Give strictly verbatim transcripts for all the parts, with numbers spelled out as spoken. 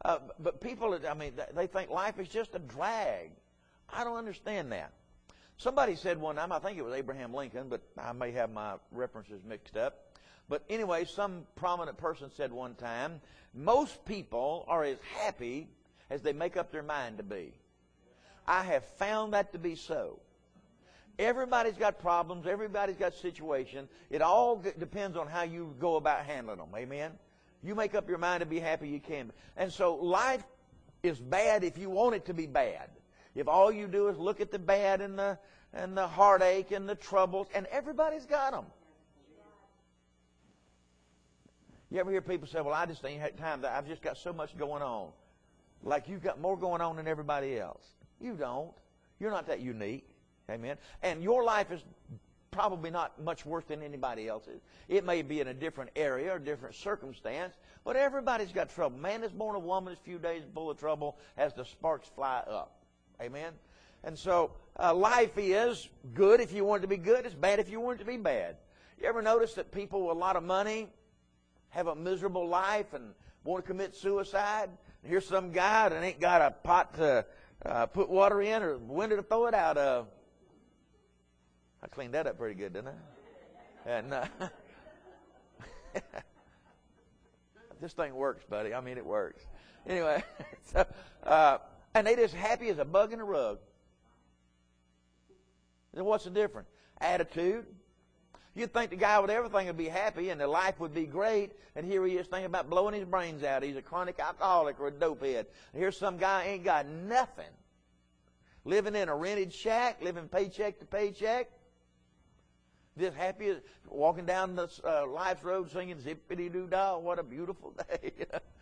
Uh, but people, I mean, they think life is just a drag. I don't understand that. Somebody said one time, I think it was Abraham Lincoln, but I may have my references mixed up. But anyway, some prominent person said one time, most people are as happy as they make up their mind to be. I have found that to be so. Everybody's got problems. Everybody's got situations. It all depends on how you go about handling them. Amen? You make up your mind to be happy, you can. And so life is bad if you want it to be bad. If all you do is look at the bad and the and the heartache and the troubles, and everybody's got them. You ever hear people say, well, I just ain't had time. I've just got so much going on. Like you've got more going on than everybody else. You don't. You're not that unique. Amen. And your life is probably not much worse than anybody else's. It may be in a different area or a different circumstance, but everybody's got trouble. Man is born of woman is few days full of trouble as the sparks fly up. Amen. And so uh, life is good if you want it to be good. It's bad if you want it to be bad. You ever notice that people with a lot of money have a miserable life and want to commit suicide? And here's some guy that ain't got a pot to uh, put water in or a window to throw it out of. I cleaned that up pretty good, didn't I? And uh, this thing works, buddy. I mean, it works. Anyway, so, uh, and they just happy as a bug in a rug. Then what's the difference? Attitude. You'd think the guy with everything would be happy and the life would be great, and here he is thinking about blowing his brains out. He's a chronic alcoholic or a dopehead. And here's some guy ain't got nothing, living in a rented shack, living paycheck to paycheck, just happy as walking down the uh, life's road singing zippity-doo-dah, what a beautiful day.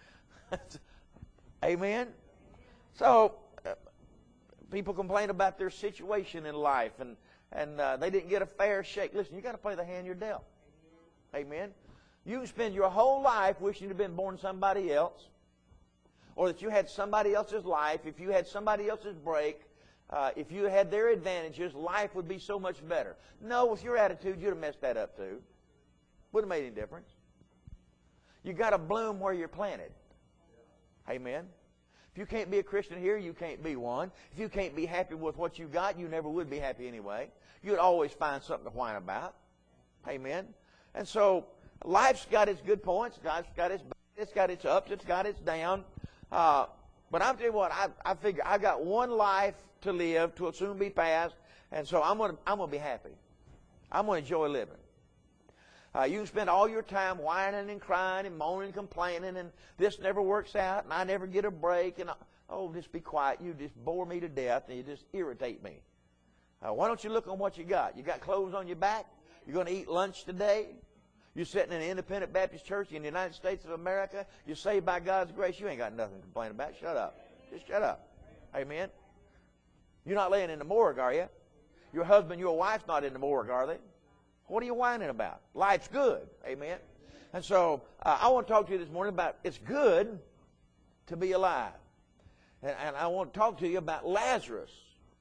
Amen? So, uh, people complain about their situation in life, and And uh, they didn't get a fair shake. Listen, you got to play the hand you're dealt. Amen. You can spend your whole life wishing you'd been born somebody else, or that you had somebody else's life. If you had somebody else's break, uh, if you had their advantages, life would be so much better. No, with your attitude, you'd have messed that up too. Wouldn't have made any difference. You got to bloom where you're planted. Amen. If you can't be a Christian here, you can't be one. If you can't be happy with what you got, you never would be happy anyway. You'd always find something to whine about. Amen. And so life's got its good points. Life's got its it's got its ups. It's got its downs. Uh, but I'm telling you what, I, I figure I've got one life to live till it soon be past, and so I'm going to I'm going to be happy. I'm going to enjoy living. Uh, you can spend all your time whining and crying and moaning and complaining, and this never works out, and I never get a break, and I, oh, just be quiet. You just bore me to death, and you just irritate me. Uh, why don't you look on what you got? You got clothes on your back? You're going to eat lunch today? You're sitting in an independent Baptist church in the United States of America. You're saved by God's grace. You ain't got nothing to complain about. Shut up. Just shut up. Amen. You're not laying in the morgue, are you? Your husband, your wife's not in the morgue, are they? What are you whining about? Life's good. Amen. And so uh, I want to talk to you this morning about it's good to be alive. And, and I want to talk to you about Lazarus.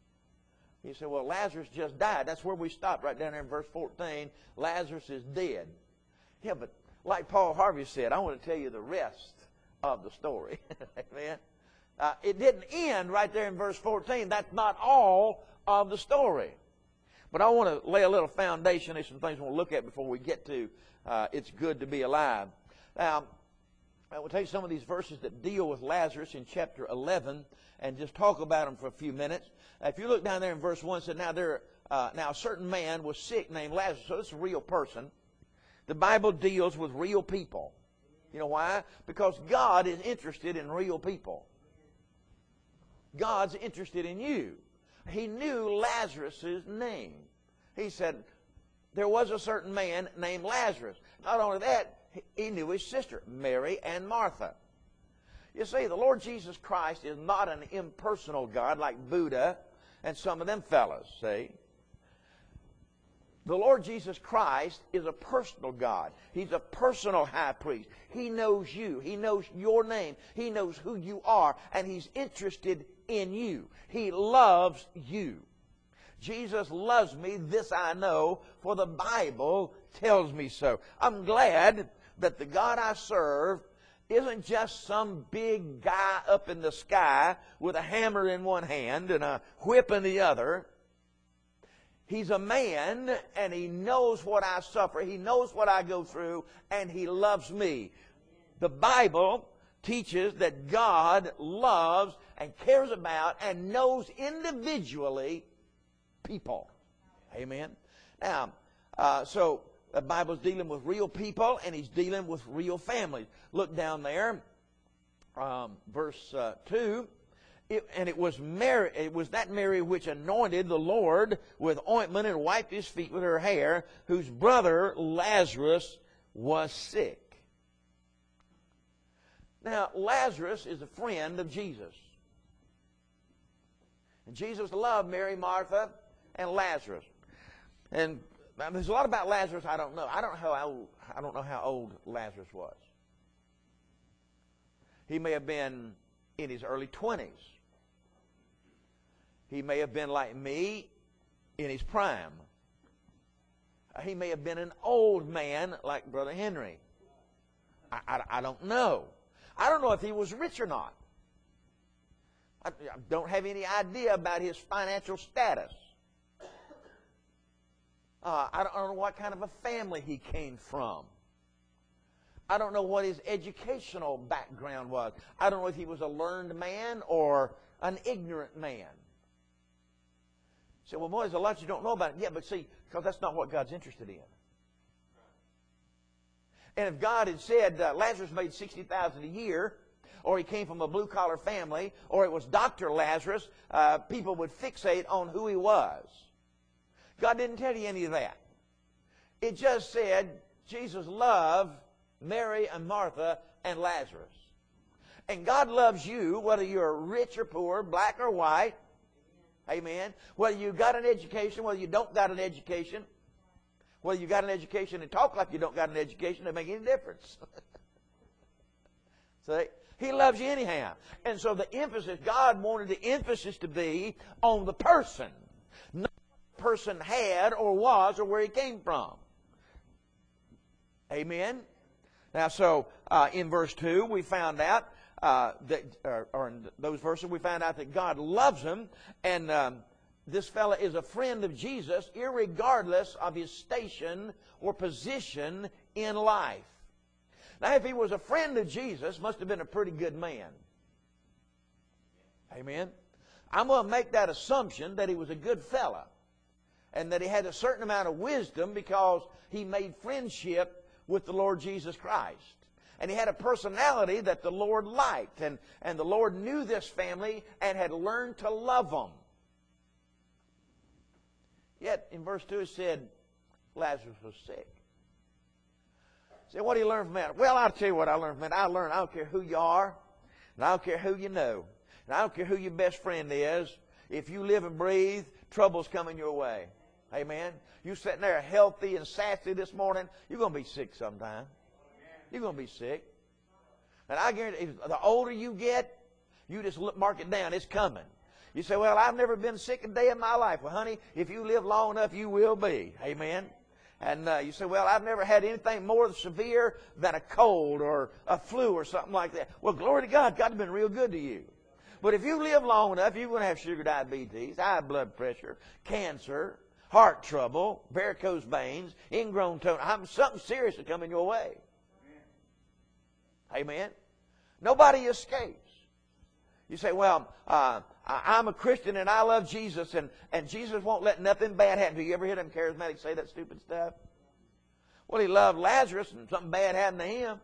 You say, well, Lazarus just died. That's where we stopped, right down there in verse fourteen. Lazarus is dead. Yeah, but like Paul Harvey said, I want to tell you the rest of the story. Amen. Uh, it didn't end right there in verse fourteen. That's not all of the story. But I want to lay a little foundation. There's some things I want to look at before we get to uh, it's good to be alive. Now, I will tell you some of these verses that deal with Lazarus in chapter eleven and just talk about them for a few minutes. Uh, if you look down there in verse one, it said, now, there, uh, now a certain man was sick named Lazarus. So this is a real person. The Bible deals with real people. You know why? Because God is interested in real people. God's interested in you. He knew Lazarus' name. He said, there was a certain man named Lazarus. Not only that, he knew his sister, Mary and Martha. You see, the Lord Jesus Christ is not an impersonal God like Buddha and some of them fellas, see? The Lord Jesus Christ is a personal God. He's a personal high priest. He knows you. He knows your name. He knows who you are, and He's interested in you. He loves you. Jesus loves me, this I know, for the Bible tells me so. I'm glad that the God I serve isn't just some big guy up in the sky with a hammer in one hand and a whip in the other. He's a man, and he knows what I suffer. He knows what I go through, and he loves me. The Bible teaches that God loves and cares about and knows individually people. Amen. Now, uh, so the Bible's dealing with real people, and he's dealing with real families. Look down there, um, verse uh, two. It, and it was Mary, it was that Mary which anointed the Lord with ointment and wiped his feet with her hair, whose brother Lazarus was sick. Now, Lazarus is a friend of Jesus. And Jesus loved Mary, Martha, and Lazarus. And there's a lot about Lazarus I don't know. I don't know how old, I don't know how old Lazarus was. He may have been in his early twenties. He may have been like me in his prime. He may have been an old man like Brother Henry. I, I, I don't know. I don't know if he was rich or not. I, I don't have any idea about his financial status. Uh, I, don't, I don't know what kind of a family he came from. I don't know what his educational background was. I don't know if he was a learned man or an ignorant man. You say, well, boy, there's a lot you don't know about him. Yeah, but see, because that's not what God's interested in. And if God had said uh, Lazarus made sixty thousand dollars a year, or he came from a blue-collar family, or it was Doctor Lazarus, uh, people would fixate on who he was. God didn't tell you any of that. It just said Jesus loved Mary and Martha and Lazarus. And God loves you, whether you're rich or poor, black or white. Amen. Whether you got an education, whether you don't got an education, whether you got an education and talk like you don't got an education, doesn't make any difference. See? He loves you anyhow. And so the emphasis, God wanted the emphasis to be on the person, not what the person had or was or where he came from. Amen. Now, so uh, in verse two, we found out uh, that, or, or in those verses, we found out that God loves him, and um, this fella is a friend of Jesus, irregardless of his station or position in life. Now, if he was a friend of Jesus, must have been a pretty good man. Amen. I'm going to make that assumption that he was a good fella, and that he had a certain amount of wisdom because he made friendship with the Lord Jesus Christ. And he had a personality that the Lord liked. And, and the Lord knew this family and had learned to love them. Yet, in verse two, it said, Lazarus was sick. Say, what do you learn from that? Well, I'll tell you what I learned from that. I learned I don't care who you are, and I don't care who you know, and I don't care who your best friend is. If you live and breathe, trouble's coming your way. Amen. You sitting there healthy and sassy this morning, you're going to be sick sometime. You're going to be sick. And I guarantee, the older you get, you just look, mark it down. It's coming. You say, well, I've never been sick a day in my life. Well, honey, if you live long enough, you will be. Amen. And uh, you say, well, I've never had anything more severe than a cold or a flu or something like that. Well, glory to God, God's been real good to you. But if you live long enough, you're going to have sugar diabetes, high blood pressure, cancer, heart trouble, varicose veins, ingrown toe. Something serious is coming your way. Amen. Amen. Nobody escapes. You say, well, uh, I'm a Christian and I love Jesus, and, and Jesus won't let nothing bad happen to you. You ever hear them charismatics say that stupid stuff? Well, he loved Lazarus and something bad happened to him.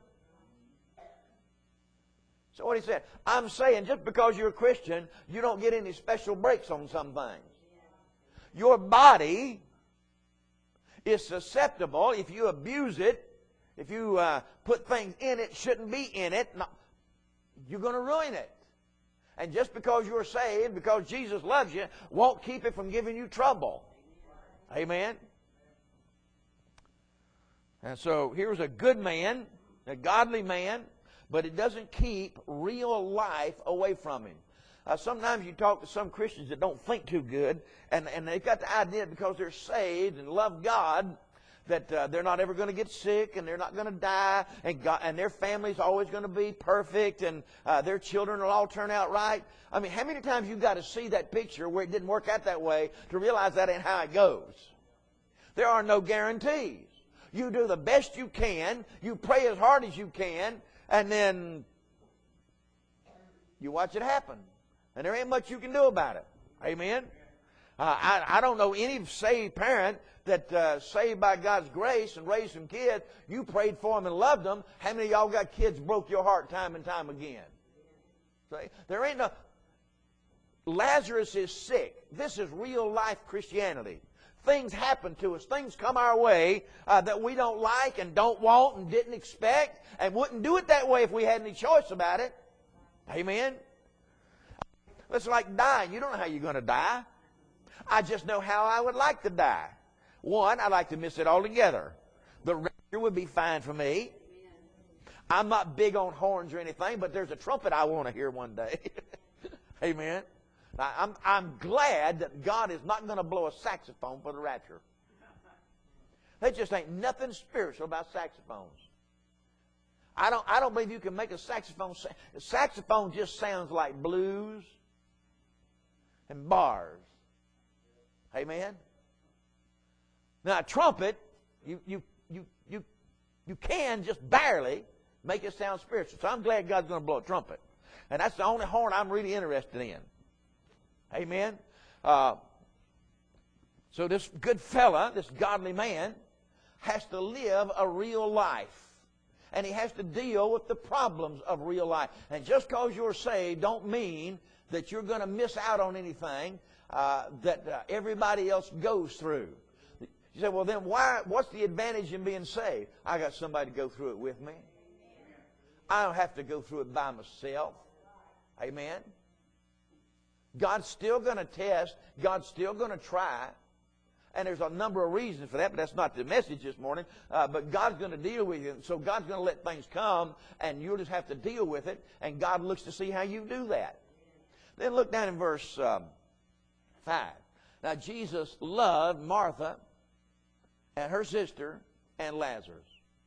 So what he said, I'm saying just because you're a Christian, you don't get any special breaks on some things. Your body is susceptible. If you abuse it, if you uh, put things in it shouldn't be in it, no, you're going to ruin it. And just because you're saved, because Jesus loves you, won't keep it from giving you trouble. Amen? And so here's a good man, a godly man, but it doesn't keep real life away from him. Uh, sometimes you talk to some Christians that don't think too good, and, and they've got the idea because they're saved and love God, that uh, they're not ever going to get sick and they're not going to die, and God, and their family's always going to be perfect, and uh, their children will all turn out right. I mean, how many times you've got to see that picture where it didn't work out that way to realize that ain't how it goes? There are no guarantees. You do the best you can, you pray as hard as you can, and then you watch it happen. And there ain't much you can do about it. Amen? Uh, I, I don't know any saved parent that uh, saved by God's grace and raised some kids. You prayed for them and loved them. How many of y'all got kids broke your heart time and time again? See? There ain't no... Lazarus is sick. This is real life Christianity. Things happen to us. Things come our way uh, that we don't like and don't want and didn't expect and wouldn't do it that way if we had any choice about it. Amen? It's like dying. You don't know how you're going to die. I just know how I would like to die. One, I'd like to miss it altogether. The rapture would be fine for me. I'm not big on horns or anything, but there's a trumpet I want to hear one day. Amen. Now, I'm, I'm glad that God is not going to blow a saxophone for the rapture. There just ain't nothing spiritual about saxophones. I don't, I don't believe you can make a saxophone. A saxophone just sounds like blues and bars. Amen. Now a trumpet, you you you you you can just barely make it sound spiritual. So I'm glad God's going to blow a trumpet, and that's the only horn I'm really interested in. Amen. Uh, so this good fella, this godly man, has to live a real life, and he has to deal with the problems of real life. And just because you're saved, don't mean that you're going to miss out on anything uh, that uh, everybody else goes through. You say, well, then why? What's the advantage in being saved? I got somebody to go through it with me. I don't have to go through it by myself. Amen. God's still going to test. God's still going to try. And there's a number of reasons for that, but that's not the message this morning. Uh, but God's going to deal with you. So God's going to let things come, and you'll just have to deal with it. And God looks to see how you do that. Then look down in verse um, five. Now, Jesus loved Martha and her sister and Lazarus.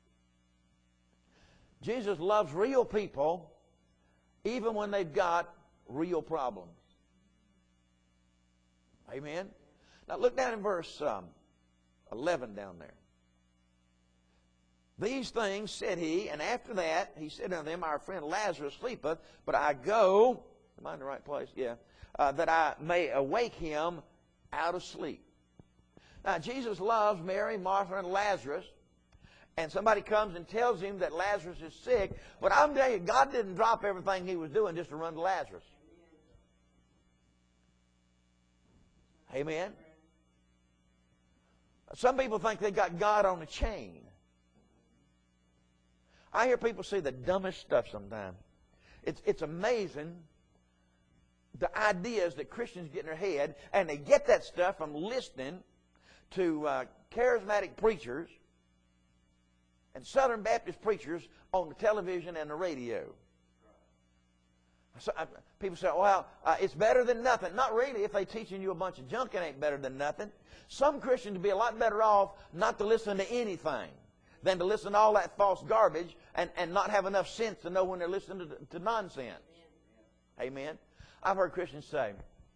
Jesus loves real people even when they've got real problems. Amen? Now look down in verse um, eleven down there. These things said he, and after that he said unto them, our friend Lazarus sleepeth, but I go, am I in the right place? Yeah. Uh, that I may awake him out of sleep. Now Jesus loves Mary, Martha, and Lazarus, and somebody comes and tells him that Lazarus is sick, but I'm telling you, God didn't drop everything he was doing just to run to Lazarus. Amen? Some people think they got God on a chain. I hear people say the dumbest stuff sometimes. It's, it's amazing the ideas that Christians get in their head, and they get that stuff from listening to uh, charismatic preachers and Southern Baptist preachers on the television and the radio. So, uh, people say, well, uh, it's better than nothing. Not really. If they're teaching you a bunch of junk, it ain't better than nothing. Some Christians would be a lot better off not to listen to anything than to listen to all that false garbage and, and not have enough sense to know when they're listening to, to nonsense. Amen. I've heard Christians say,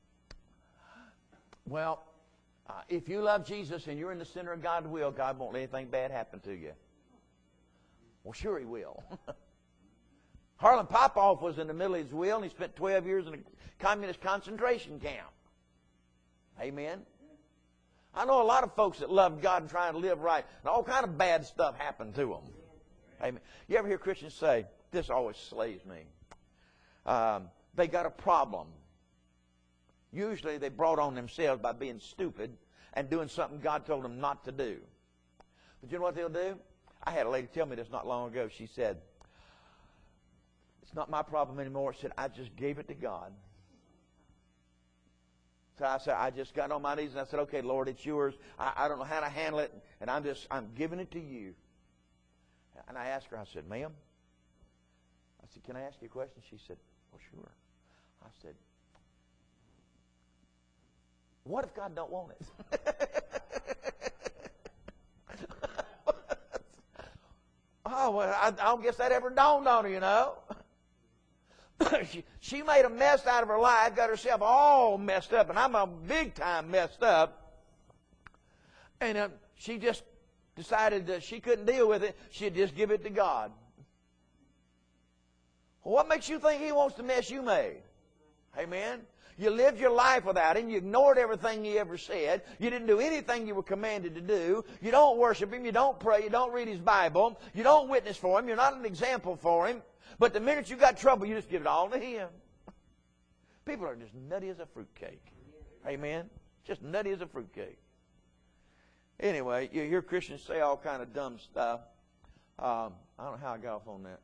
well, uh, if you love Jesus and you're in the center of God's will, God won't let anything bad happen to you. Well, sure he will. Harlan Popoff was in the middle of his will, and he spent twelve years in a communist concentration camp. Amen? I know a lot of folks that love God and trying to live right, and all kind of bad stuff happened to them. Amen. You ever hear Christians say, this always slays me, um, they got a problem. Usually they brought on themselves by being stupid and doing something God told them not to do. But you know what they'll do? I had a lady tell me this not long ago. She said, it's not my problem anymore. She said, I just gave it to God. So I said, I just got on my knees and I said, okay, Lord, it's yours. I, I don't know how to handle it, and I'm just, I'm giving it to you. And I asked her, I said, ma'am, I said, can I ask you a question? She said, well, sure. I said, what if God don't want it? Oh, well, I, I don't guess that ever dawned on her, you know. she, she made a mess out of her life, got herself all messed up, and I'm a big time messed up. And uh, she just decided that she couldn't deal with it. She'd just give it to God. Well, what makes you think He wants the mess you made? Amen? You lived your life without Him. You ignored everything He ever said. You didn't do anything you were commanded to do. You don't worship Him. You don't pray. You don't read His Bible. You don't witness for Him. You're not an example for Him. But the minute you got trouble, you just give it all to Him. People are just nutty as a fruitcake. Amen? Just nutty as a fruitcake. Anyway, you hear Christians say all kind of dumb stuff. Um, I don't know how I got off on that.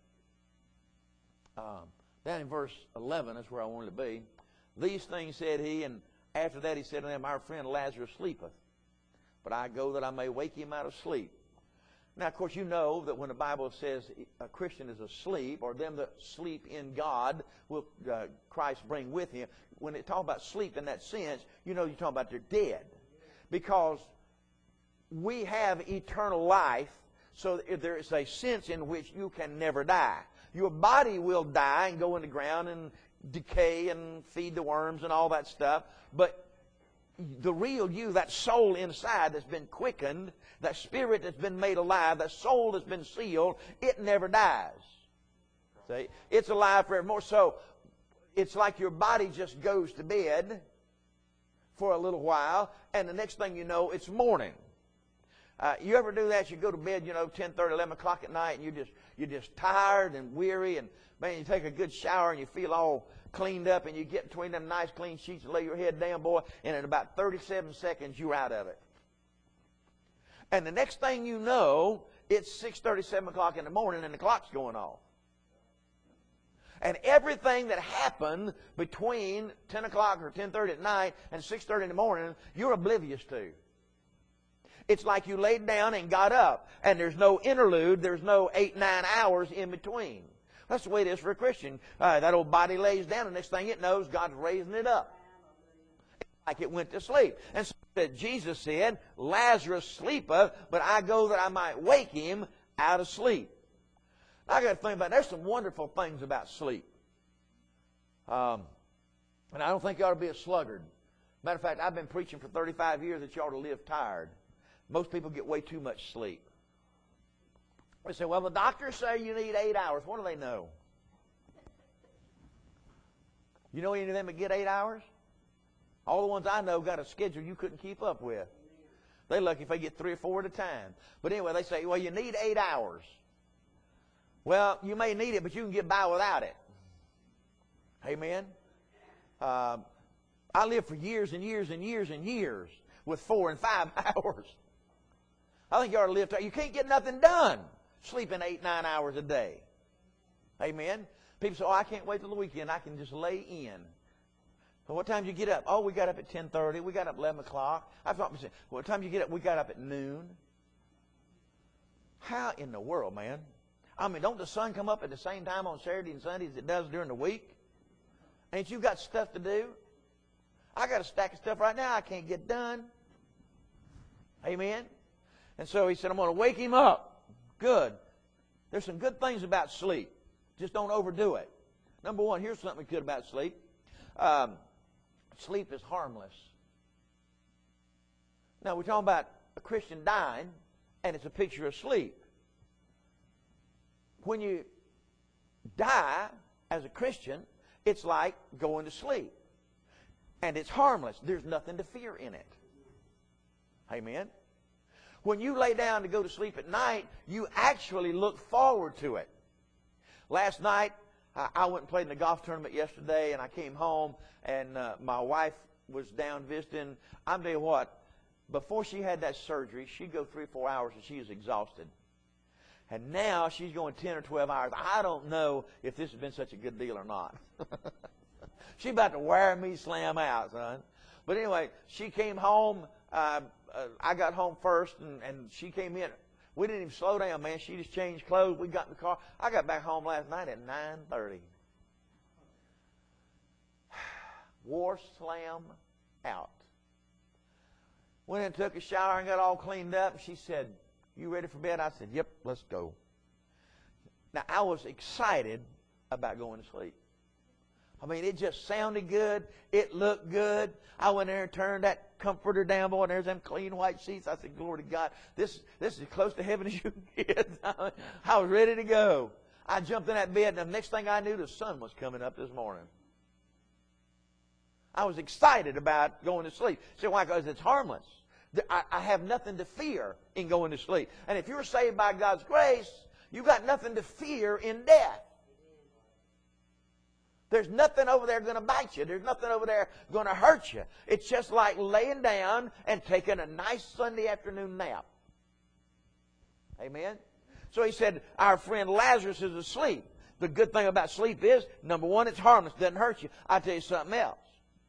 Um, down in verse eleven, that's where I wanted to be. These things said He, and after that He said to them, Our friend Lazarus sleepeth, but I go that I may wake him out of sleep. Now, of course, you know that when the Bible says a Christian is asleep, or them that sleep in God will uh, Christ bring with Him, when it talks about sleep in that sense, you know you're talking about they're dead. Because we have eternal life, so there is a sense in which you can never die. Your body will die and go in the ground and decay and feed the worms and all that stuff. But the real you, that soul inside that's been quickened, that spirit that's been made alive, that soul that's been sealed, it never dies. See? It's alive forevermore. So it's like your body just goes to bed for a little while, and the next thing you know, it's morning. Uh, you ever do that? You go to bed, you know, ten thirty, eleven o'clock at night, and you just you're just tired and weary, and man, you take a good shower and you feel all cleaned up, and you get between them nice clean sheets and lay your head down, boy, and in about thirty-seven seconds you're out of it. And the next thing you know, it's six thirty, seven o'clock in the morning, and the clock's going off. And everything that happened between ten o'clock or ten thirty at night and six thirty in the morning, you're oblivious to. It's like you laid down and got up, and there's no interlude, there's no eight, nine hours in between. That's the way it is for a Christian. Uh, that old body lays down, and next thing it knows, God's raising it up. It's like it went to sleep. And so that Jesus said, Lazarus sleepeth, but I go that I might wake him out of sleep. Now, I got to think about it. There's some wonderful things about sleep. Um, and I don't think you ought to be a sluggard. Matter of fact, I've been preaching for thirty-five years that you ought to live tired. Most people get way too much sleep. They say, well, the doctors say you need eight hours. What do they know? You know any of them that get eight hours? All the ones I know got a schedule you couldn't keep up with. They're lucky if they get three or four at a time. But anyway, they say, well, you need eight hours. Well, you may need it, but you can get by without it. Amen? Uh, I lived for years and years and years and years with four and five hours. I think you ought to live. You can't get nothing done sleeping eight, nine hours a day. Amen? People say, oh, I can't wait till the weekend. I can just lay in. Well, what time did you get up? Oh, we got up at ten thirty. We got up at eleven o'clock. I thought, what time did you get up? We got up at noon. How in the world, man? I mean, don't the sun come up at the same time on Saturday and Sunday as it does during the week? Ain't you got stuff to do? I got a stack of stuff right now I can't get done. Amen? And so he said, I'm going to wake him up. Good. There's some good things about sleep. Just don't overdo it. Number one, here's something good about sleep. Um, sleep is harmless. Now, we're talking about a Christian dying, and it's a picture of sleep. When you die as a Christian, it's like going to sleep. And it's harmless. There's nothing to fear in it. Amen? When you lay down to go to sleep at night, you actually look forward to it. Last night, I went and played in the golf tournament yesterday, and I came home, and uh, my wife was down visiting. I'm telling you what, before she had that surgery, she'd go three or four hours, and she was exhausted. And now she's going ten or twelve hours. I don't know if this has been such a good deal or not. She's about to wear me slam out, son. But anyway, she came home. Uh, uh, I got home first, and, and she came in. We didn't even slow down, man. She just changed clothes. We got in the car. I got back home last night at nine thirty. Wore slam out. Went in and took a shower and got all cleaned up. And she said, you ready for bed? I said, yep, let's go. Now, I was excited about going to sleep. I mean, it just sounded good. It looked good. I went there and turned that comforter down, boy, and there's them clean white sheets. I said, glory to God, this, this is as close to heaven as you can get. I was ready to go. I jumped in that bed, and the next thing I knew, the sun was coming up this morning. I was excited about going to sleep. See why? Because it's harmless. I, I have nothing to fear in going to sleep. And if you're saved by God's grace, you've got nothing to fear in death. There's nothing over there going to bite you. There's nothing over there going to hurt you. It's just like laying down and taking a nice Sunday afternoon nap. Amen? So he said, our friend Lazarus is asleep. The good thing about sleep is, number one, it's harmless. It doesn't hurt you. I'll tell you something else.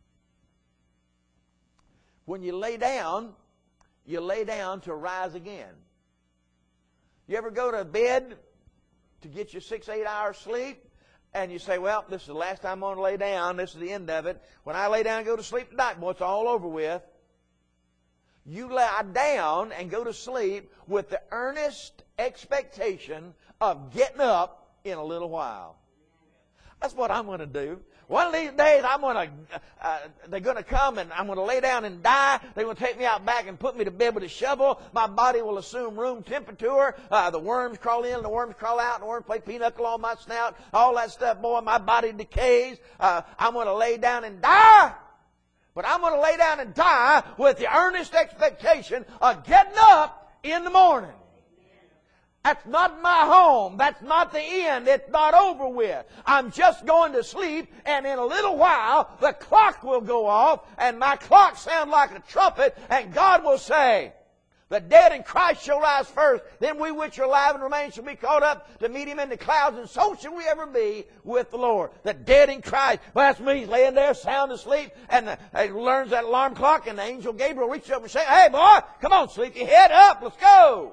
When you lay down, you lay down to rise again. You ever go to bed to get your six, eight hours sleep? And you say, well, this is the last time I'm going to lay down. This is the end of it. When I lay down and go to sleep tonight, boy, it's all over with. You lie down and go to sleep with the earnest expectation of getting up in a little while. That's what I'm going to do. One of these days, I'm going to, uh, they're going to come and I'm going to lay down and die. They're going to take me out back and put me to bed with a shovel. My body will assume room temperature. Uh, the worms crawl in, the worms crawl out, and the worms play pinochle on my snout. All that stuff, boy, my body decays. Uh, I'm going to lay down and die. But I'm going to lay down and die with the earnest expectation of getting up in the morning. That's not my home. That's not the end. It's not over with. I'm just going to sleep, and in a little while, the clock will go off, and my clock sound like a trumpet, and God will say, the dead in Christ shall rise first, then we which are alive and remain shall be caught up to meet Him in the clouds, and so shall we ever be with the Lord. The dead in Christ. Well, that's me. He's laying there sound asleep, and the, he learns that alarm clock, and the angel Gabriel reaches up and says, hey, boy, come on, sleep your head up. Let's go.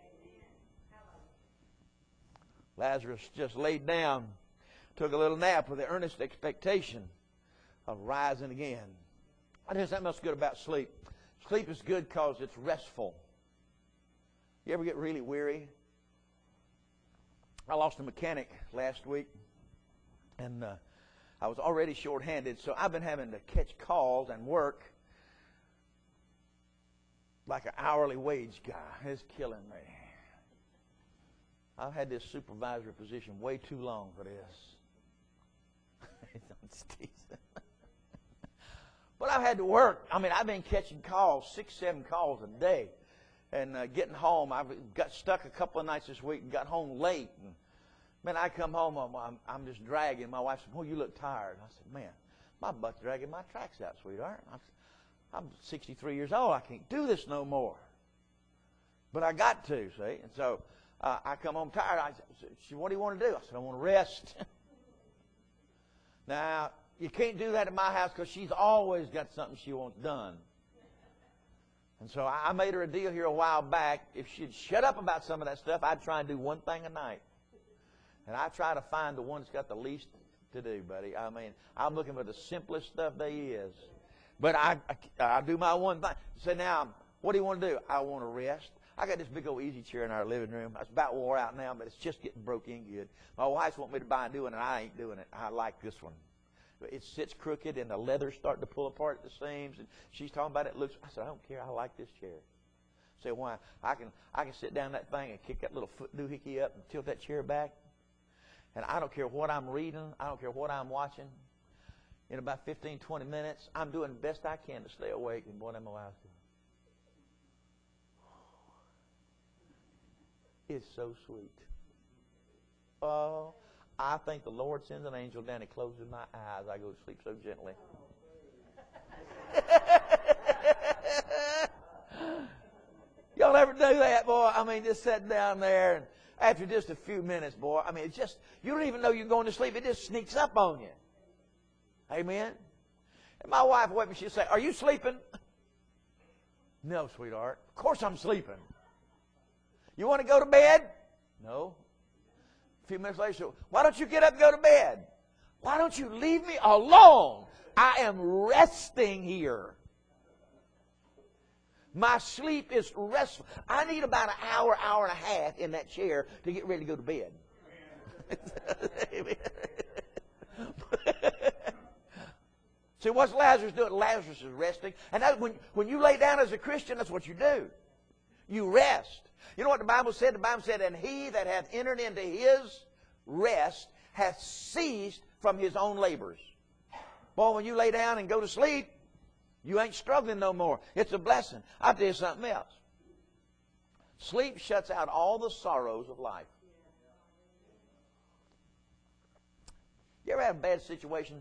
Lazarus just laid down, took a little nap with the earnest expectation of rising again. I think something else good about sleep. Sleep is good because it's restful. You ever get really weary? I lost a mechanic last week, and uh, I was already short-handed, so I've been having to catch calls and work like an hourly wage guy. It's killing me. I've had this supervisory position way too long for this. But I've had to work. I mean, I've been catching calls, six, seven calls a day, and uh, getting home. I've got stuck a couple of nights this week and got home late. And man, I come home, I'm, I'm, I'm just dragging. My wife said, "Oh, you look tired." I said, "Man, my butt's dragging my tracks out, sweetheart. I'm, I'm sixty-three years old. I can't do this no more." But I got to, see, and so. Uh, I come home tired. I said, what do you want to do? I said, I want to rest. Now, you can't do that at my house because she's always got something she wants done. And so I made her a deal here a while back. If she'd shut up about some of that stuff, I'd try and do one thing a night. And I try to find the one that's got the least to do, buddy. I mean, I'm looking for the simplest stuff there is. But I, I, I do my one thing. So now, what do you want to do? I want to rest. I got this big old easy chair in our living room. It's about wore out now, but it's just getting broke in good. My wife wants me to buy and do it, and I ain't doing it. I like this one. It sits crooked, and the leather's starting to pull apart at the seams. And she's talking about it. Looks. I said, I don't care. I like this chair. I said, why? I can I can sit down that thing and kick that little foot doohickey up and tilt that chair back. And I don't care what I'm reading. I don't care what I'm watching. In about fifteen, twenty minutes, I'm doing the best I can to stay awake. And boy, I'm allowed to. It's so sweet. Oh, I think the Lord sends an angel down and closes my eyes. I go to sleep so gently. Y'all ever do that, boy? I mean, just sitting down there, and after just a few minutes, boy, I mean, it's just, you don't even know you're going to sleep. It just sneaks up on you. Amen? And my wife would wake me, she'd say, are you sleeping? No, sweetheart. Of course I'm sleeping. You want to go to bed? No. A few minutes later, why don't you get up and go to bed? Why don't you leave me alone? I am resting here. My sleep is restful. I need about an hour, hour and a half in that chair to get ready to go to bed. See, what's Lazarus doing? Lazarus is resting. And that, when, when you lay down as a Christian, that's what you do. You rest. You know what the Bible said? The Bible said, and he that hath entered into his rest hath ceased from his own labors. Boy, when you lay down and go to sleep, you ain't struggling no more. It's a blessing. I'll tell you something else. Sleep shuts out all the sorrows of life. You ever have a bad situation?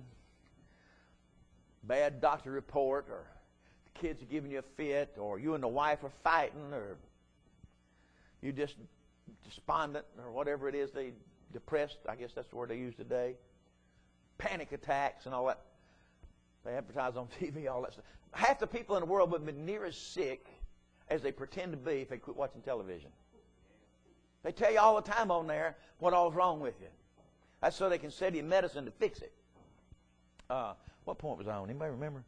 Bad doctor report, or the kids are giving you a fit, or you and the wife are fighting, or you just despondent, or whatever it is, they depressed, I guess that's the word they use today. Panic attacks and all that. They advertise on T V, all that stuff. Half the people in the world would be near as sick as they pretend to be if they quit watching television. They tell you all the time on there what all's wrong with you. That's so they can sell you medicine to fix it. Uh, what point was I on? Anybody remember?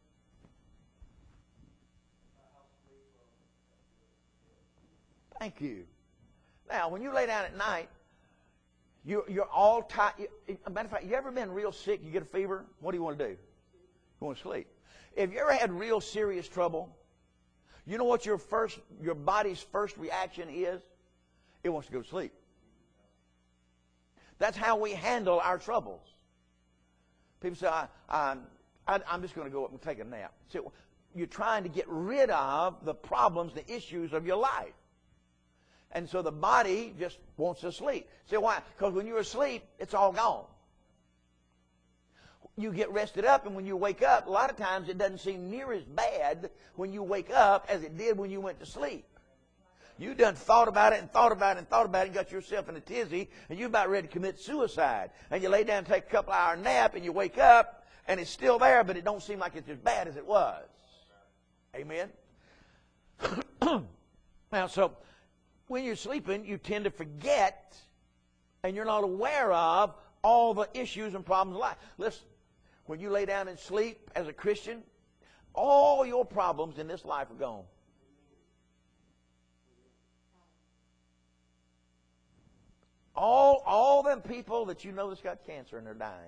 Thank you. Now, when you lay down at night, you're, you're all tired. Matter of fact, you ever been real sick, you get a fever? What do you want to do? You want to sleep. If you ever had real serious trouble, you know what your first, your body's first reaction is? It wants to go to sleep. That's how we handle our troubles. People say, I, I, I, I'm just going to go up and take a nap. See, you're trying to get rid of the problems, the issues of your life. And so the body just wants to sleep. See why? Because when you're asleep, it's all gone. You get rested up, and when you wake up, a lot of times it doesn't seem near as bad when you wake up as it did when you went to sleep. You done thought about it and thought about it and thought about it and got yourself in a tizzy, and you're about ready to commit suicide. And you lay down and take a couple hour nap, and you wake up, and it's still there, but it don't seem like it's as bad as it was. Amen? Now, so when you're sleeping, you tend to forget, and you're not aware of all the issues and problems of life. Listen, when you lay down and sleep as a Christian, all your problems in this life are gone. All, all them people that you know that's got cancer and they're dying.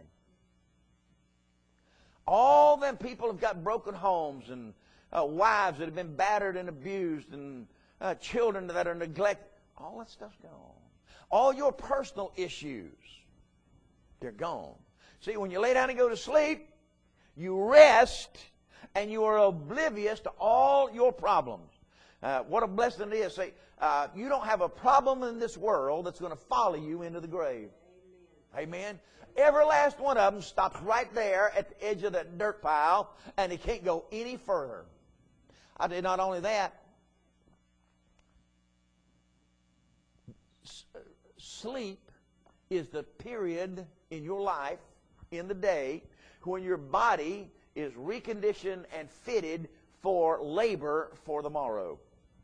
All them people have got broken homes, and uh, wives that have been battered and abused, and uh, children that are neglected. All that stuff's gone. All your personal issues, they're gone. See, when you lay down and go to sleep, you rest, and you are oblivious to all your problems. Uh, what a blessing it is. See, uh, you don't have a problem in this world that's going to follow you into the grave. Amen. Amen. Every last one of them stops right there at the edge of that dirt pile, and it can't go any further. I did not only that, sleep is the period in your life, in the day, when your body is reconditioned and fitted for labor for the morrow.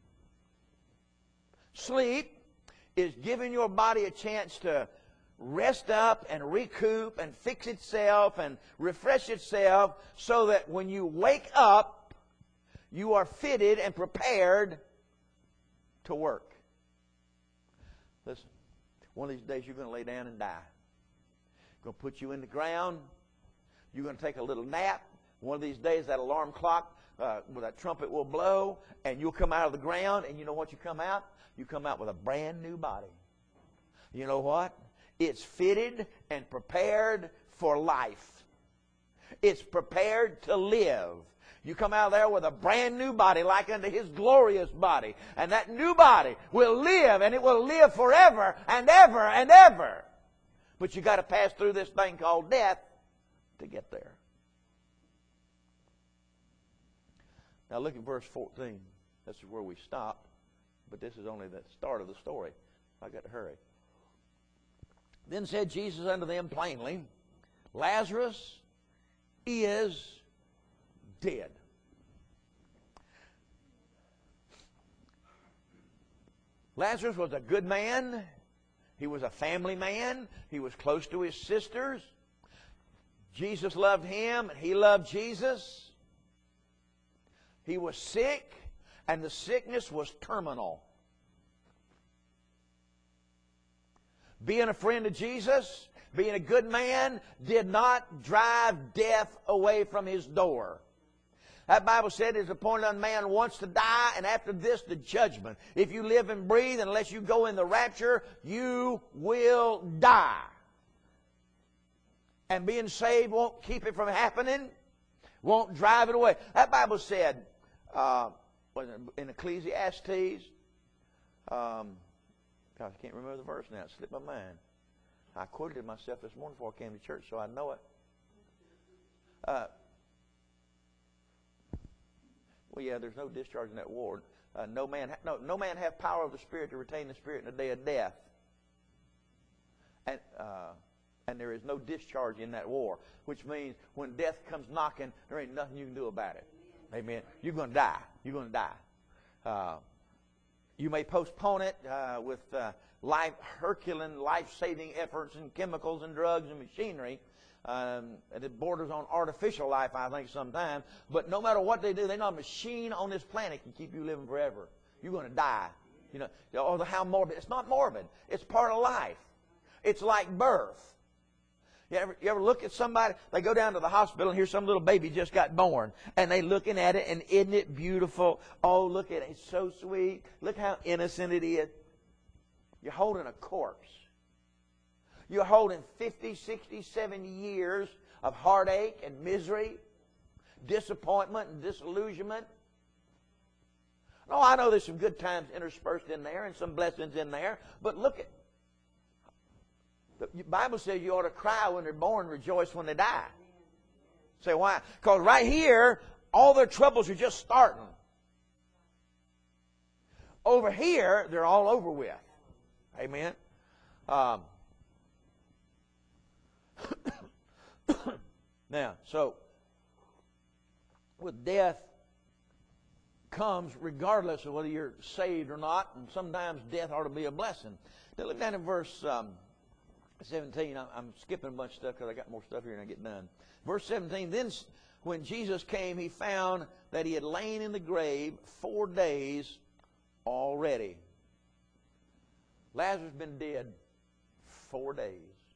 Sleep is giving your body a chance to rest up and recoup and fix itself and refresh itself, so that when you wake up, you are fitted and prepared to work. Listen, one of these days you're going to lay down and die. Going to put you in the ground. You're going to take a little nap. One of these days that alarm clock uh, with that trumpet will blow, and you'll come out of the ground, and you know what you come out? You come out with a brand new body. You know what? It's fitted and prepared for life. It's prepared to live. You come out of there with a brand new body, like unto His glorious body. And that new body will live, and it will live forever and ever and ever. But you got to pass through this thing called death to get there. Now look at verse fourteen. This is where we stop. But this is only the start of the story. I got to hurry. Then said Jesus unto them plainly, Lazarus is dead. Lazarus was a good man. He was a family man. He was close to his sisters. Jesus loved him, and he loved Jesus. He was sick, and the sickness was terminal. being a friend of Jesus, being a good man, did not drive death away from his door. That Bible said it's appointed unto man once to die, and after this, the judgment. If you live and breathe, unless you go in the rapture, you will die. And being saved won't keep it from happening, won't drive it away. That Bible said uh, in Ecclesiastes, um, gosh, I can't remember the verse now. It slipped my mind. I quoted it myself this morning before I came to church, so I know it. Uh, well, yeah, there's no discharge in that ward. Uh, no man, ha- no, no man have power of the Spirit to retain the Spirit in the day of death. And uh, and there is no discharge in that war, which means when death comes knocking, there ain't nothing you can do about it. Amen. You're going to die. You're going to die. Uh, you may postpone it uh, with uh, life, Herculean, life-saving efforts and chemicals and drugs and machinery. Um, and it borders on artificial life, I think, sometimes. But no matter what they do, they're not a machine on this planet can keep you living forever. You're going to die. You know, oh, how morbid. It's not morbid. It's part of life. It's like birth. You ever, you ever look at somebody, they go down to the hospital and hear some little baby just got born. And they looking at it, and isn't it beautiful? Oh, look at it. It's so sweet. Look how innocent it is. You're holding a corpse. You're holding fifty, sixty, seventy years of heartache and misery, disappointment and disillusionment. No, I know there's some good times interspersed in there and some blessings in there, but look at, the Bible says you ought to cry when they're born, rejoice when they die. Say why? Because right here, all their troubles are just starting. Over here, they're all over with. Amen. Um, now, so with death comes regardless of whether you're saved or not, and sometimes death ought to be a blessing. Now look down at verse um, seventeen. I'm skipping a bunch of stuff because I got more stuff here and I get done. Verse seventeen, then when Jesus came, he found that he had lain in the grave four days already. Lazarus had been dead four days.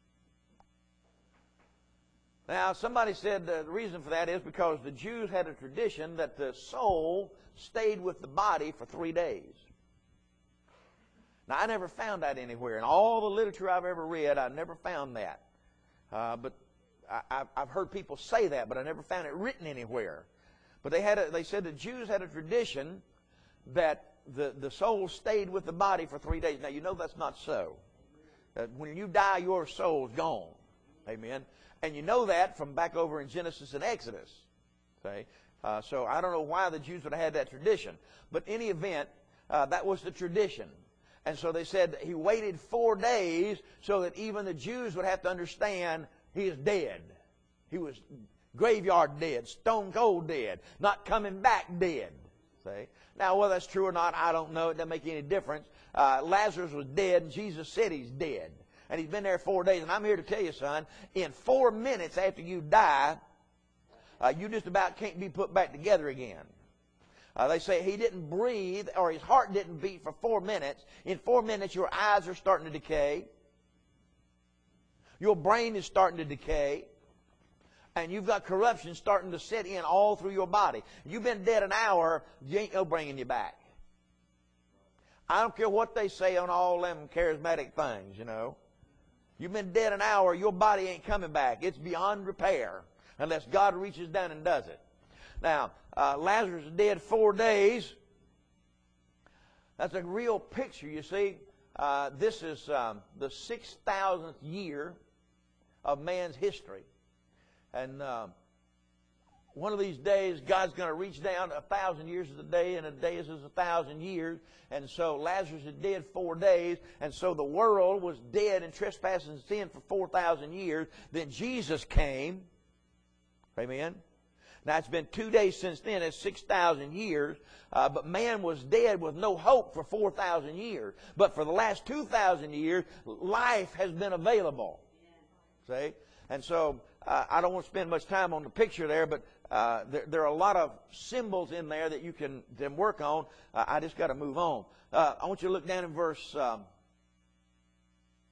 Now, somebody said uh, the reason for that is because the Jews had a tradition that the soul stayed with the body for three days. Now, I never found that anywhere. In all the literature I've ever read, I never found that. Uh, but I, I've heard people say that, but I never found it written anywhere. But they had a, they said the Jews had a tradition that the, the soul stayed with the body for three days. Now, you know that's not so. Uh, when you die, your soul's gone. Amen. And you know that from back over in Genesis and Exodus. Okay? Uh, so I don't know why the Jews would have had that tradition. But in any event, uh, that was the tradition. And so they said he waited four days so that even the Jews would have to understand he is dead. He was graveyard dead, stone cold dead, not coming back dead. See? Now, whether that's true or not, I don't know. It doesn't make any difference. Uh, Lazarus was dead, and Jesus said he's dead. And he's been there four days. And I'm here to tell you, son, in four minutes after you die, uh, you just about can't be put back together again. Uh, they say he didn't breathe, or his heart didn't beat for four minutes. In four minutes, your eyes are starting to decay. Your brain is starting to decay. And you've got corruption starting to set in all through your body. You've been dead an hour, you ain't no bringing you back. I don't care what they say on all them charismatic things, you know. You've been dead an hour, your body ain't coming back. It's beyond repair unless God reaches down and does it. Now, uh, Lazarus is dead four days. That's a real picture, you see. Uh, this is um, the six thousandth year of man's history. And uh, one of these days, God's going to reach down. A thousand years is a day, and a day is a thousand years. And so Lazarus is dead four days. And so the world was dead in trespass and sin for four thousand years. Then Jesus came. Amen. Now, it's been two days since then. It's six thousand years. Uh, but man was dead with no hope for four thousand years. But for the last two thousand years, life has been available. See? And so uh, I don't want to spend much time on the picture there, but uh, there, there are a lot of symbols in there that you can then work on. Uh, I just got to move on. Uh, I want you to look down in verse um,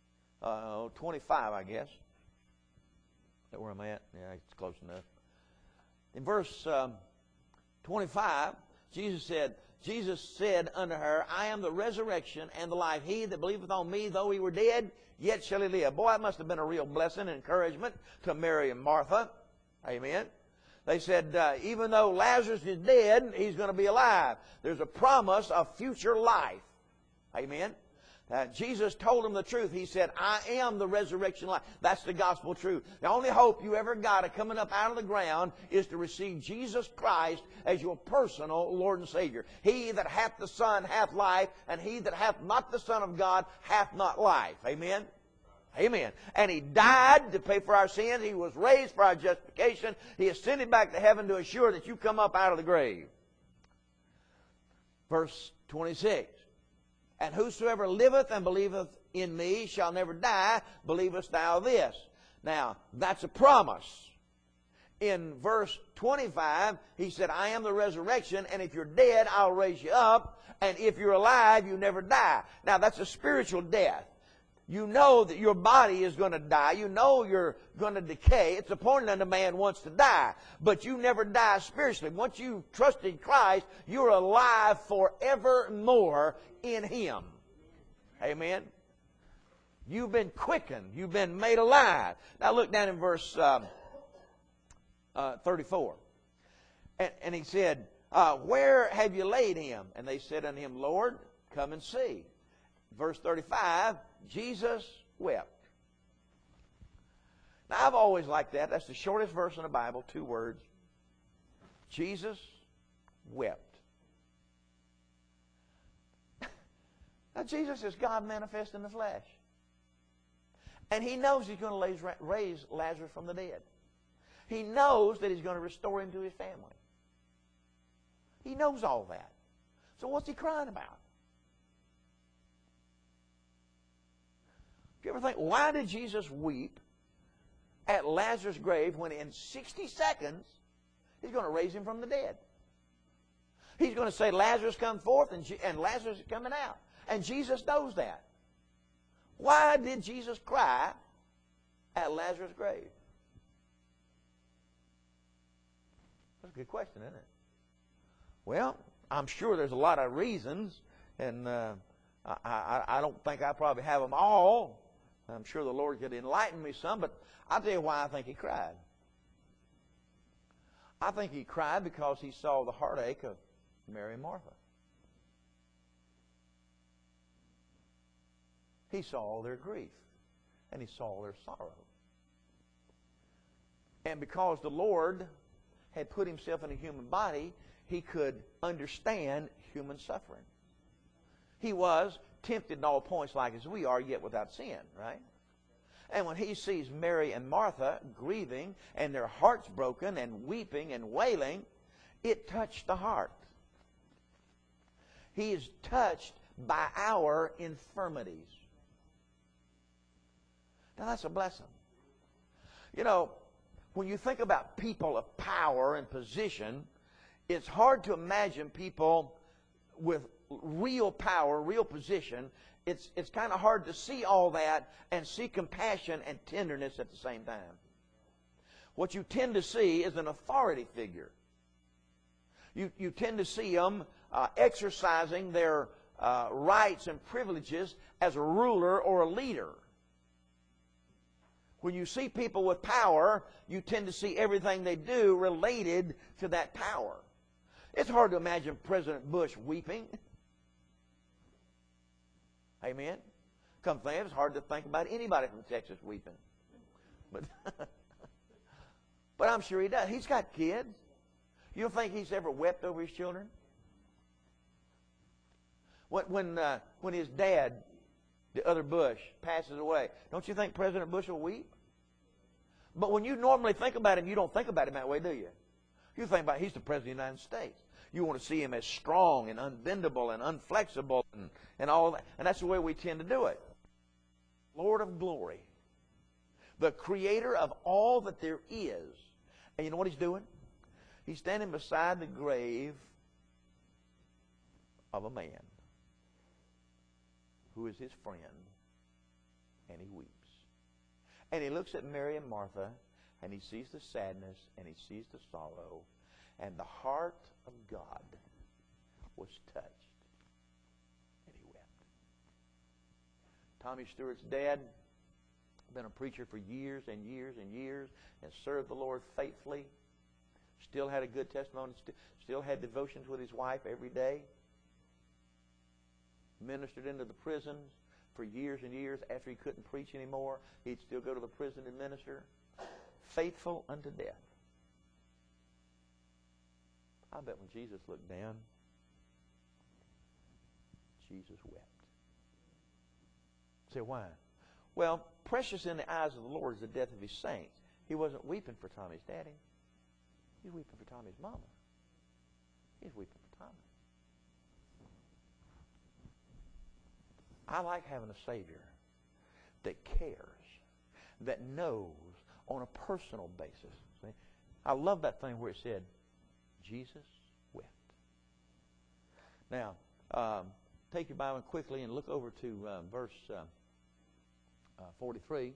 uh, twenty-five, I guess. Is that where I'm at? Yeah, it's close enough. In verse um, twenty-five, Jesus said, Jesus said unto her, I am the resurrection and the life. He that believeth on me, though he were dead, yet shall he live. Boy, it must have been a real blessing and encouragement to Mary and Martha. Amen. They said, uh, even though Lazarus is dead, he's going to be alive. There's a promise of future life. Amen. Uh, Jesus told them the truth. He said, I am the resurrection life. That's the gospel truth. The only hope you ever got of coming up out of the ground is to receive Jesus Christ as your personal Lord and Savior. He that hath the Son hath life, and he that hath not the Son of God hath not life. Amen. Amen. And He died to pay for our sins. He was raised for our justification. He ascended back to heaven to assure that you come up out of the grave. Verse twenty-six. And whosoever liveth and believeth in me shall never die. Believest thou this? Now, that's a promise. In verse twenty-five, He said, I am the resurrection, and if you're dead, I'll raise you up. And if you're alive, you never die. Now, that's a spiritual death. You know that your body is going to die. You know you're going to decay. It's appointed unto man once to die. But you never die spiritually. Once you've trusted Christ, you're alive forevermore in Him. Amen. You've been quickened. You've been made alive. Now look down in verse um, uh, thirty-four. And, and He said, uh, where have you laid him? And they said unto Him, Lord, come and see. Verse thirty-five, Jesus wept. Now, I've always liked that. That's the shortest verse in the Bible, two words. Jesus wept. Now, Jesus is God manifest in the flesh. And He knows He's going to raise Lazarus from the dead. He knows that He's going to restore him to his family. He knows all that. So what's He crying about? Do you ever think, why did Jesus weep at Lazarus' grave when in sixty seconds He's going to raise him from the dead? He's going to say, Lazarus, come forth, and, and Lazarus is coming out. And Jesus knows that. Why did Jesus cry at Lazarus' grave? That's a good question, isn't it? Well, I'm sure there's a lot of reasons, and uh, I, I, I don't think I probably have them all. I'm sure the Lord could enlighten me some, but I'll tell you why I think He cried. I think He cried because He saw the heartache of Mary and Martha. He saw all their grief, and He saw their sorrow. And because the Lord had put Himself in a human body, He could understand human suffering. He was tempted in all points like as we are, yet without sin, right? And when He sees Mary and Martha grieving and their hearts broken and weeping and wailing, it touched the heart. He is touched by our infirmities. Now that's a blessing. You know, when you think about people of power and position, it's hard to imagine people with real power, real position. It's, it's kind of hard to see all that and see compassion and tenderness at the same time. What you tend to see is an authority figure. You, you tend to see them uh, exercising their uh, rights and privileges as a ruler or a leader. When you see people with power, you tend to see everything they do related to that power. It's hard to imagine President Bush weeping. Amen. Come to think, it's hard to think about anybody from Texas weeping. But, but I'm sure he does. He's got kids. You don't think he's ever wept over his children? When, when, uh, when his dad, the other Bush, passes away, don't you think President Bush will weep? But when you normally think about him, you don't think about him that way, do you? You think about he's the President of the United States. You want to see him as strong and unbendable and unflexible and, and all that. And that's the way we tend to do it. Lord of glory, the creator of all that there is. And you know what he's doing? He's standing beside the grave of a man who is his friend and he weeps. And he looks at Mary and Martha, and he sees the sadness, and he sees the sorrow, and the heart of God was touched, and he wept. Tommy Stewart's dad, been a preacher for years and years and years, and served the Lord faithfully. Still had a good testimony. St- still had devotions with his wife every day. Ministered into the prisons for years and years. After he couldn't preach anymore, he'd still go to the prison and minister. Faithful unto death. I bet when Jesus looked down, Jesus wept. Say, why? Well, precious in the eyes of the Lord is the death of his saints. He wasn't weeping for Tommy's daddy. He's weeping for Tommy's mama. He's weeping for Tommy. I like having a Savior that cares, that knows on a personal basis. See? I love that thing where it said, Jesus wept. Now, um, take your Bible quickly and look over to uh, verse uh, uh, forty-three.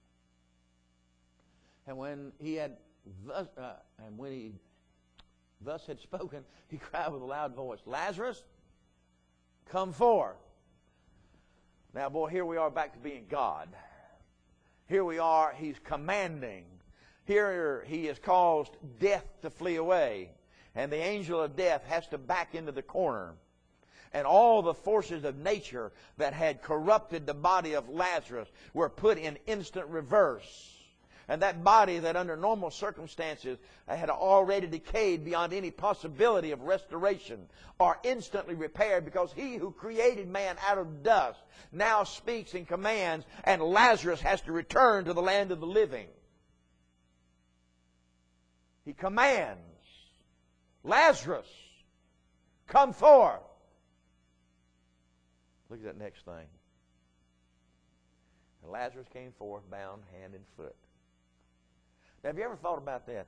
And when he had thus, uh, and when he thus had spoken, he cried with a loud voice, Lazarus, come forth. Now, boy, here we are back to being God. Here we are, he's commanding. Here he has caused death to flee away. And the angel of death has to back into the corner. And all the forces of nature that had corrupted the body of Lazarus were put in instant reverse. And that body that under normal circumstances had already decayed beyond any possibility of restoration are instantly repaired, because he who created man out of dust now speaks and commands, and Lazarus has to return to the land of the living. He commands, Lazarus, come forth. Look at that next thing. And Lazarus came forth bound hand and foot. Now, have you ever thought about that?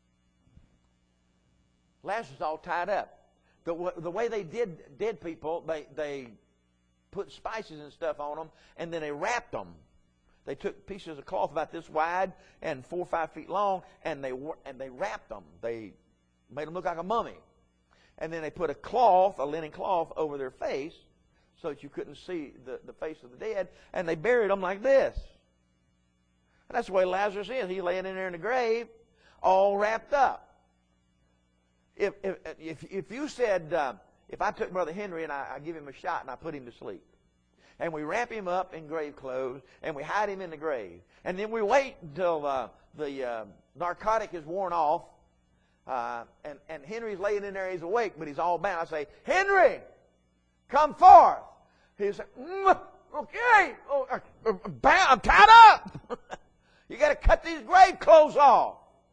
Lazarus is all tied up. The, the way they did dead people, they, they put spices and stuff on them, and then they wrapped them. They took pieces of cloth about this wide and four or five feet long, and they and they wrapped them. They made them look like a mummy. And then they put a cloth, a linen cloth, over their face so that you couldn't see the, the face of the dead, and they buried them like this. And that's the way Lazarus is. He's laying in there in the grave, all wrapped up. If if if, if you said, uh, if I took Brother Henry and I, I give him a shot and I put him to sleep, and we wrap him up in grave clothes and we hide him in the grave, and then we wait until uh, the uh, narcotic is worn off, uh, and and Henry's laying in there, he's awake, but he's all bound. I say, Henry, come forth. He said, mm, okay, oh, I'm tied up. You got to cut these grave clothes off.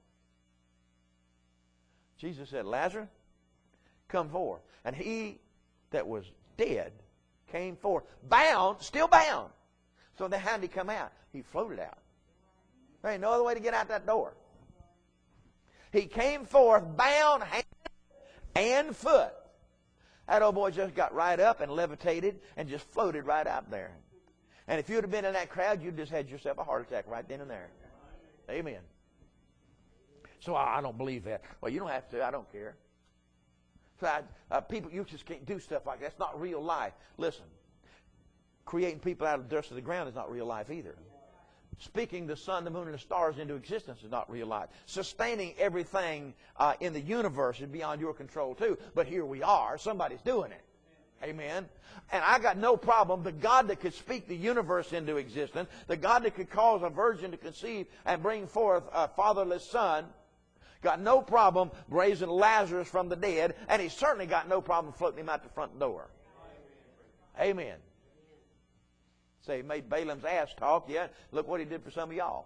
Jesus said, Lazarus, come forth. And he that was dead came forth, bound, still bound. So then how did he come out? He floated out. There ain't no other way to get out that door. He came forth, bound hand and foot. That old boy just got right up and levitated and just floated right out there. And if you'd have been in that crowd, you'd just had yourself a heart attack right then and there. Amen. So I don't believe that. Well, you don't have to. I don't care. So I, uh, people, you just can't do stuff like that. That's not real life. Listen, creating people out of the dust of the ground is not real life either. Speaking the sun, the moon, and the stars into existence is not real life. Sustaining everything uh, in the universe is beyond your control too. But here we are. Somebody's doing it. Amen. And I got no problem. The God that could speak the universe into existence, the God that could cause a virgin to conceive and bring forth a fatherless son, got no problem raising Lazarus from the dead, and he's certainly got no problem floating him out the front door. Amen. Say, he made Balaam's ass talk. Yeah, look what he did for some of y'all.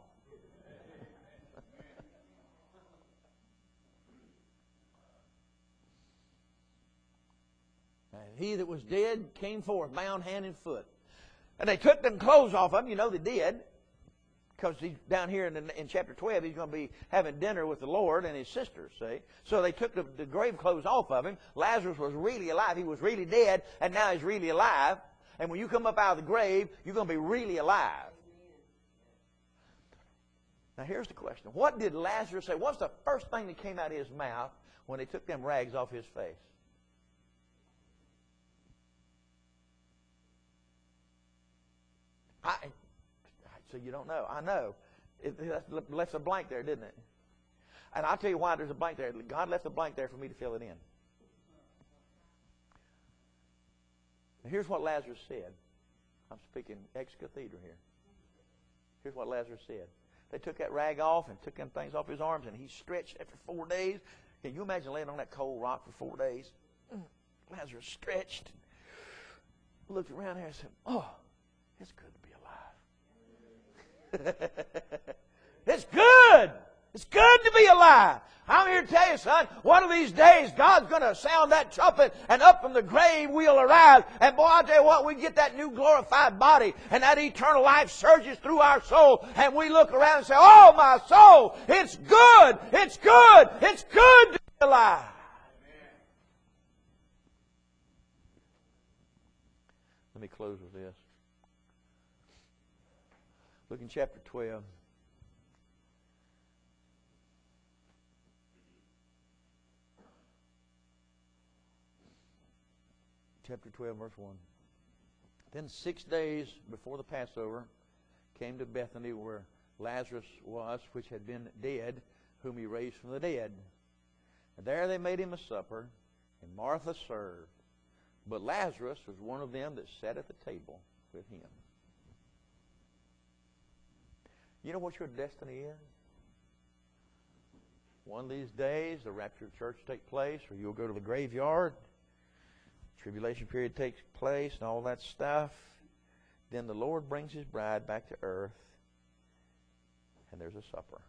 And he that was dead came forth, bound hand and foot. And they took them clothes off of him. You know they did. Because he's down here in, the, in chapter twelve, he's going to be having dinner with the Lord and his sisters, see? So they took the, the grave clothes off of him. Lazarus was really alive. He was really dead, and now he's really alive. And when you come up out of the grave, you're going to be really alive. Now here's the question. What did Lazarus say? What's the first thing that came out of his mouth when they took them rags off his face? I, so you don't know. I know. It, it left a blank there, didn't it? And I'll tell you why there's a blank there. God left a blank there for me to fill it in. Now here's what Lazarus said. I'm speaking ex-cathedra here. Here's what Lazarus said. They took that rag off and took them things off his arms, and he stretched after four days. Can you imagine laying on that cold rock for four days? Lazarus stretched, looked around there and said, oh, it's good to be alive. It's good. It's good to be alive. I'm here to tell you, son, one of these days, God's going to sound that trumpet, and up from the grave we'll arise. And boy, I'll tell you what, we get that new glorified body, and that eternal life surges through our soul, and we look around and say, oh, my soul, it's good, it's good, it's good to be alive. Amen. Let me close with this. Look in chapter twelve. Chapter twelve, verse one. Then six days before the Passover came to Bethany where Lazarus was, which had been dead, whom he raised from the dead. And there they made him a supper, and Martha served. But Lazarus was one of them that sat at the table with him. You know what your destiny is? One of these days, the rapture of the church will take place, or you'll go to the graveyard. Tribulation period takes place and all that stuff. Then the Lord brings His bride back to earth, and there's a supper.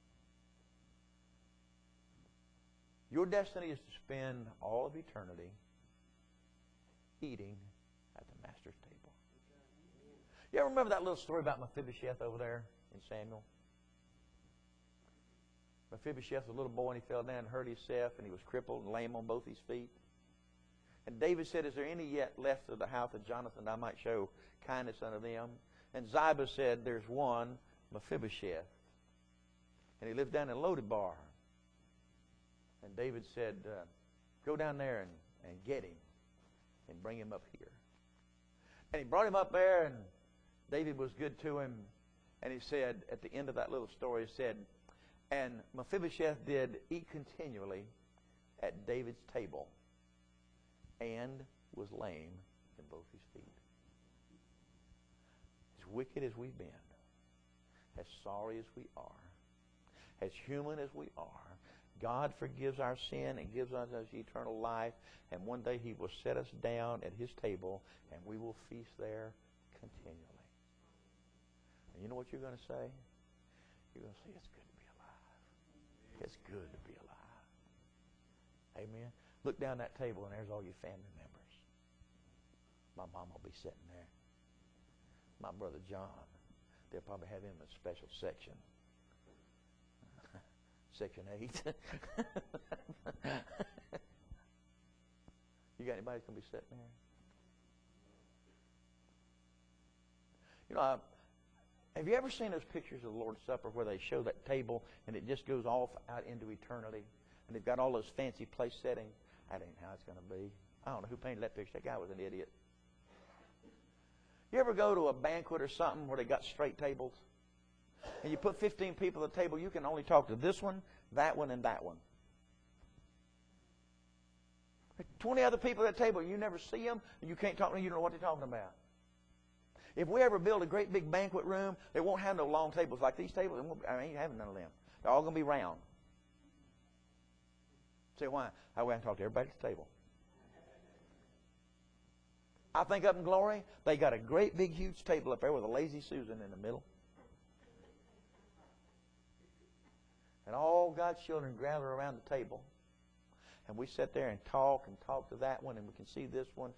Your destiny is to spend all of eternity eating at the Master's table. You ever remember that little story about Mephibosheth over there in Samuel? Mephibosheth was a little boy, and he fell down and hurt himself, and he was crippled and lame on both his feet. And David said, is there any yet left of the house of Jonathan that I might show kindness unto them? And Ziba said, there's one, Mephibosheth. And he lived down in Lodebar. And David said, uh, go down there and, and get him and bring him up here. And he brought him up there, and David was good to him. And he said, at the end of that little story, he said, and Mephibosheth did eat continually at David's table, and was lame in both his feet. As wicked as we've been, as sorry as we are, as human as we are, God forgives our sin and gives us eternal life, and one day He will set us down at His table, and we will feast there continually. And you know what you're going to say? You're going to say, it's good to be alive. It's good to be alive. Amen. Look down that table, and there's all your family members. My mom will be sitting there. My brother John. They'll probably have him in a special section. Section eight. You got anybody that's going to be sitting there? You know, I, have you ever seen those pictures of the Lord's Supper where they show that table, and it just goes off out into eternity? And they've got all those fancy place settings. That ain't how it's going to be. I don't know who painted that picture. That guy was an idiot. You ever go to a banquet or something where they got straight tables? And you put fifteen people at the table, you can only talk to this one, that one, and that one. twenty other people at the table, you never see them, and you can't talk to them, you don't know what they're talking about. If we ever build a great big banquet room, they won't have no long tables like these tables. I ain't having none of them. They're all going to be round. Say why? I went and talked to everybody at the table. I think up in Glory, they got a great big huge table up there with a lazy Susan in the middle. And all God's children gather around the table. And we sit there and talk and talk to that one, and we can see this one.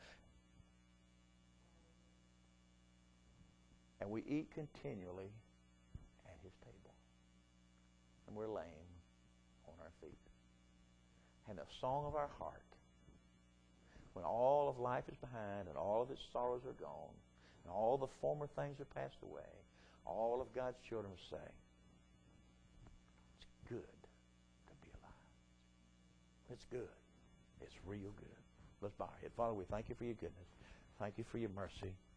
And we eat continually at His table. And we're lame on our feet. And the song of our heart, when all of life is behind and all of its sorrows are gone and all the former things are passed away, all of God's children say, It's good. It's real good. Let's bow our head. Father, we thank you for your goodness. Thank you for your mercy.